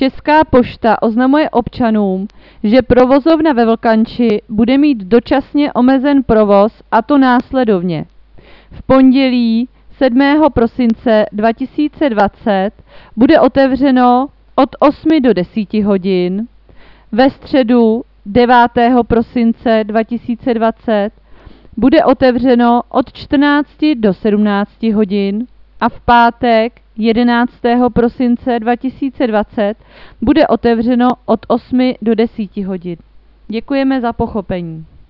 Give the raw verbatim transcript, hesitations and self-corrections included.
Česká pošta oznamuje občanům, že provozovna ve Vlkanči bude mít dočasně omezen provoz, a to následovně. V pondělí sedmého prosince dva tisíce dvacet bude otevřeno od osmi do deseti hodin, ve středu devátého prosince dva tisíce dvacet bude otevřeno od čtrnácti do sedmnácti hodin a v pátek jedenáctého prosince dva tisíce dvacet bude otevřeno od osmi do deseti hodin. Děkujeme za pochopení.